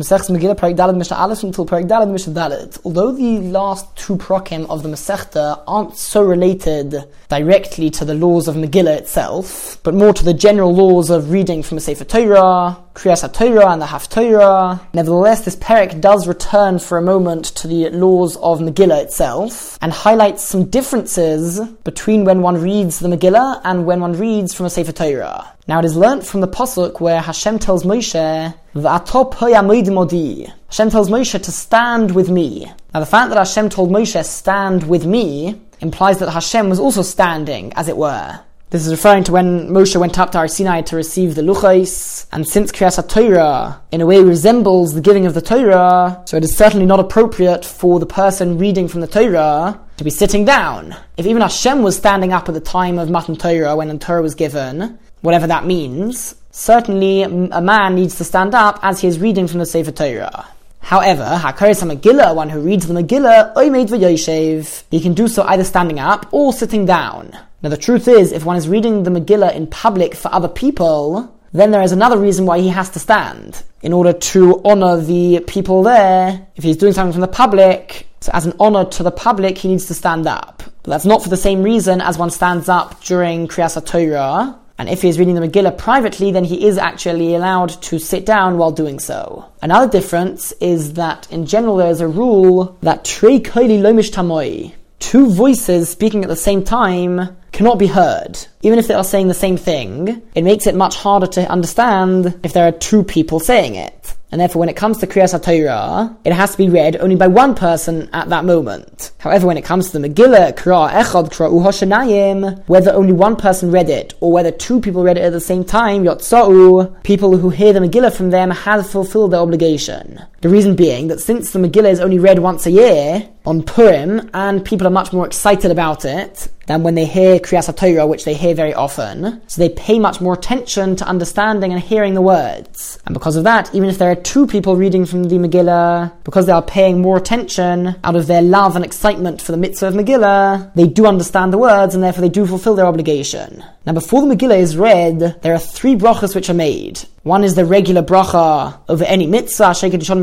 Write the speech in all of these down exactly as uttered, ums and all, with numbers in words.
Masechtas Megillah, Perek Daled, Mishnah Aleph until Perek Daled, Mishnah Daled. Although the last two prokim of the Masechta aren't so related directly to the laws of Megillah itself, but more to the general laws of reading from a Sefer Torah, Kriyas HaTorah and the Haftorah, nevertheless this Perek does return for a moment to the laws of Megillah itself, and highlights some differences between when one reads the Megillah and when one reads from a Sefer Torah. Now it is learnt from the Pasuk where Hashem tells Moshe, V'ato poya moed modi. Hashem tells Moshe to stand with me. Now the fact that Hashem told Moshe stand with me implies that Hashem was also standing, as it were. This is referring to when Moshe went up to Har Sinai to receive the Luchos, and since Kriyas HaTorah in a way resembles the giving of the Torah, so it is certainly not appropriate for the person reading from the Torah to be sitting down. If even Hashem was standing up at the time of Matan Torah, when the Torah was given, whatever that means, certainly a man needs to stand up as he is reading from the Sefer Torah. However, HaKoros HaMegillah, one who reads the Megillah, Oimed v'Yoshev, he can do so either standing up or sitting down. Now the truth is, if one is reading the Megillah in public for other people, then there is another reason why he has to stand. In order to honor the people there, if he's doing something from the public, so as an honor to the public, he needs to stand up. But that's not for the same reason as one stands up during Kriyas HaTorah. And if he is reading the Megillah privately, then he is actually allowed to sit down while doing so. Another difference is that in general there is a rule that trei koili lo mishtamoi, two voices speaking at the same time cannot be heard. Even if they are saying the same thing, it makes it much harder to understand if there are two people saying it. And therefore when it comes to Kriyas HaTorah, it has to be read only by one person at that moment. However, when it comes to the Megillah, Kra Echad Kra'u Hoshanayim, whether only one person read it, or whether two people read it at the same time, Yotza'u, people who hear the Megillah from them have fulfilled their obligation. The reason being that since the Megillah is only read once a year, on Purim, and people are much more excited about it than when they hear Kriyas HaTorah, which they hear very often, so they pay much more attention to understanding and hearing the words. And because of that, even if there are two people reading from the Megillah, because they are paying more attention out of their love and excitement for the mitzvah of Megillah, they do understand the words and therefore they do fulfill their obligation. Now before the Megillah is read, there are three brachas which are made. One is the regular bracha over any mitzvah,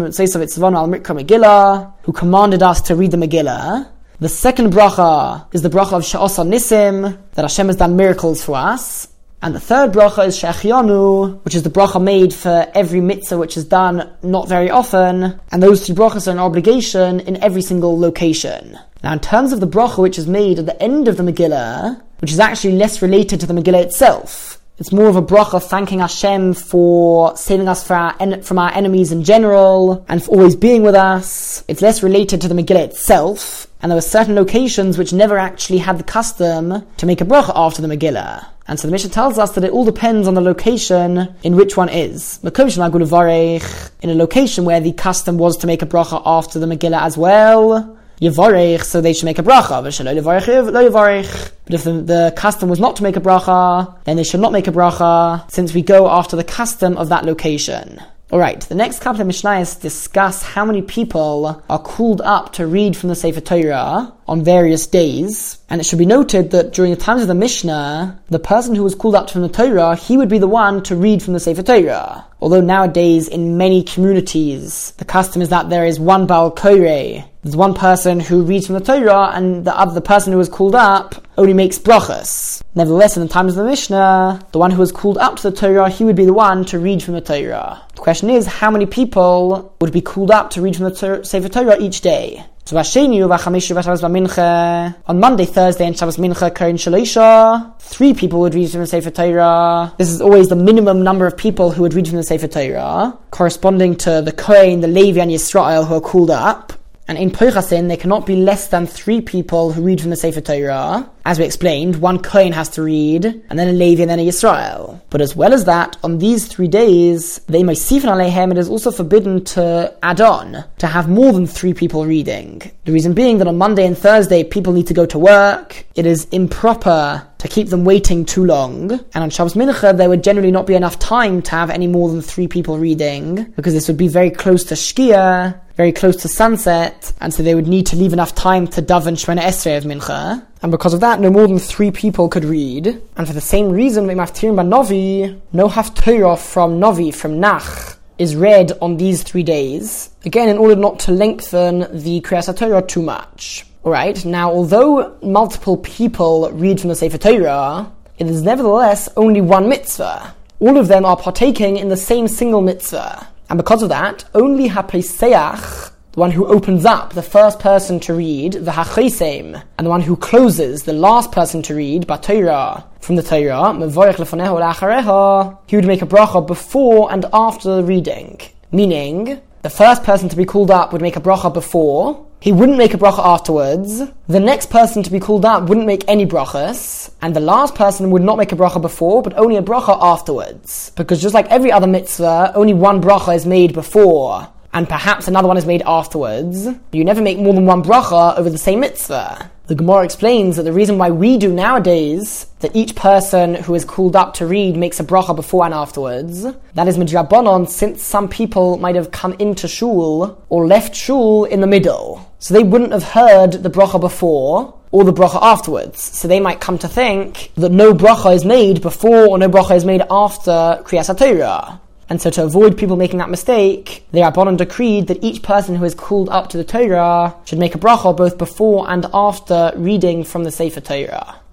who commanded us to read the Megillah. The second bracha is the bracha of She'asa Nisim, that Hashem has done miracles for us. And the third bracha is She'achianu, which is the bracha made for every mitzvah which is done not very often. And those three brachas are an obligation in every single location. Now in terms of the bracha which is made at the end of the Megillah, which is actually less related to the Megillah itself, it's more of a bracha thanking Hashem for saving us for our en- from our enemies in general, and for always being with us. It's less related to the Megillah itself, and there were certain locations which never actually had the custom to make a bracha after the Megillah. And so the Mishnah tells us that it all depends on the location in which one is. In a location where the custom was to make a bracha after the Megillah as well, Yevarech, so they should make a bracha. But if the, the custom was not to make a bracha, then they should not make a bracha, since we go after the custom of that location. Alright, the next couple of Mishnayos discuss how many people are called up to read from the Sefer Torah on various days. And it should be noted that during the times of the Mishnah, the person who was called up from the Torah, he would be the one to read from the Sefer Torah. Although nowadays, in many communities, the custom is that there is one Baal Koreh. There's one person who reads from the Torah, and the other the person who was called up only makes brachas. Nevertheless, in the times of the Mishnah, the one who was called up to the Torah, he would be the one to read from the Torah. The question is, how many people would be called up to read from the Torah, Sefer Torah each day? So on Monday, Thursday, and Shabbos Mincha, Kohen Shaloisha, three people would read from the Sefer Torah. This is always the minimum number of people who would read from the Sefer Torah, corresponding to the Kohen, the Levi, and Yisrael who are called up. And in Poichasin, there cannot be less than three people who read from the Sefer Torah. As we explained, one Kohen has to read, and then a Levi, and then a Yisrael. But as well as that, on these three days, they Meisifin Aleihem, it is also forbidden to add on, to have more than three people reading. The reason being that on Monday and Thursday, people need to go to work. It is improper to keep them waiting too long. And on Shabbos Mincha, there would generally not be enough time to have any more than three people reading, because this would be very close to Shkia, very close to sunset, and so they would need to leave enough time to daven Shemona Esrei of Mincha. And because of that, no more than three people could read. And for the same reason, we maftirin ba Novi, no haftorah from Novi, from Nach, is read on these three days, again, in order not to lengthen the Kriyas HaTorah too much. Alright, now although multiple people read from the Sefer Torah, it is nevertheless only one mitzvah. All of them are partaking in the same single mitzvah. And because of that, only HaPeseach, the one who opens up, the first person to read, the HaChesem, and the one who closes, the last person to read, BaTorah, from the Torah, Mevorech lefoneha u'la'achareha, he would make a bracha before and after the reading. Meaning, the first person to be called up would make a bracha before, he wouldn't make a bracha afterwards, the next person to be called up wouldn't make any brachas, and the last person would not make a bracha before, but only a bracha afterwards. Because just like every other mitzvah, only one bracha is made before, and perhaps another one is made afterwards. You never make more than one bracha over the same mitzvah. The Gemara explains that the reason why we do nowadays, that each person who is called up to read makes a bracha before and afterwards, that is midrabanan, since some people might have come into shul or left shul in the middle. So they wouldn't have heard the bracha before or the bracha afterwards. So they might come to think that no bracha is made before or no bracha is made after Kriyas HaTorah. And so to avoid people making that mistake, the Rabbanan decreed that each person who is called up to the Torah should make a bracha both before and after reading from the Sefer Torah.